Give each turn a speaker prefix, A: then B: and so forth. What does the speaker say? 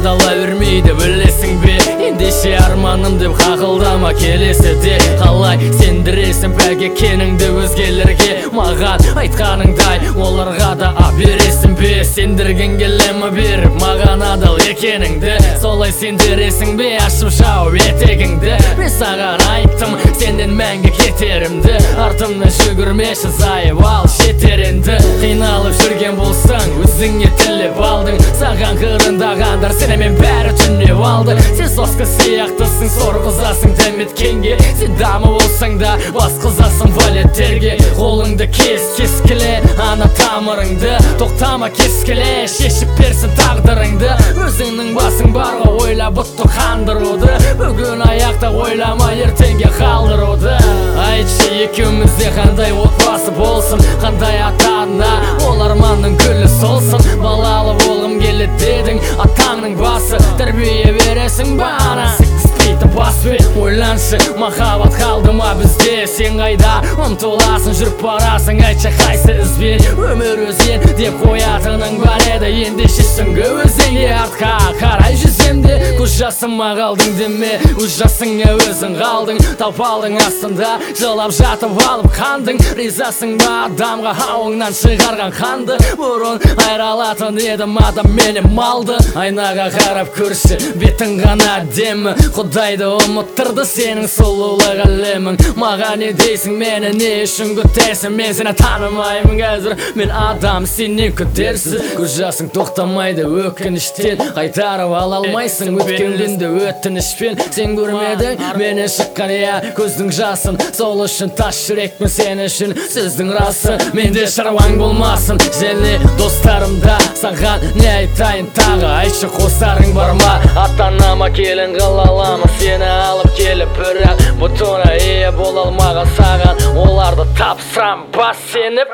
A: қадала бермейді білесің бе, ендеше арманым деп қақылдама келесі де. Қалай сендіресің пәк екеніңді өзгелерге, маған айтқаныңдай оларға да бересің бе? Сендірген келемі беріп маған адал екеніңді, солай сендіресің бе ашып шауып етегіңді? Мен саған айттым сенден мәңгі кетерімді, артымнан жүгірмеші зайып ал жетер енді. Қиналып жүрген болсаң өзіңе тілеп алдың, саған қырындағандар сенімен бәрі түнеп алды. Сен соска сияқтысың, сорғызасың дәметкенге, сен дамы болсаң да басқызасың валеттерге. Қолыңды кескіле ана тамырыңды, тоқтама кескіле шешіп берсін тағдырыңды. Өзіңнің басың барға ойла бұтты қандыруды, бүгін аяқта ойлама ертеңге қалдыруды. Айтшы екеумізде қандай отбасы болсын, қандай ата-ана, ол арманның гүлі солсын. Балалы болғым келеді дедің, атаңның басы тәрбие бересің бана. Ойланшы, махаббат қалды ма бізде? Сен қайда ұмтыласың, жүріп барасың, айтшы қайсы ізбен? Өмір өзен деп қоятының бар еді, ендеше сүңгі өзенге артқа қарай жүземде. Көз жасыма қалдың деме, өз жасыңа өзің қалдың, тапалдың астында жылап жатып алып қандың. Ризасың ба адамға ауыңнан шығарған қанды? Бұрын айралатын едім адам менен малды. Айнаға қарап көрші, бетің ғана демі, Құдайды ұмыттырды сенің сұлулық әлемің. Маған не дейсің, мені не үшін күтесің? Мен сені танымаймын қазір, мен адам, сенен күтерсіз. Көз жасың тоқтамайды өкініштен, қайтарып ала алмайсың өткенді өтінішпен. Сен көрмедің мені шыққан көздің жасын, сол үшін тас жүрекпін сен үшін сөздің расы. Менде шаруаң болмасын және достарымда, саған не айтайын тағы? Айтшы қосарың бар ма? Ата-анама келін қалалама сені алып келіп, бірақ бұтына ие бола алмаған саған оларды тапсырам бас сеніп.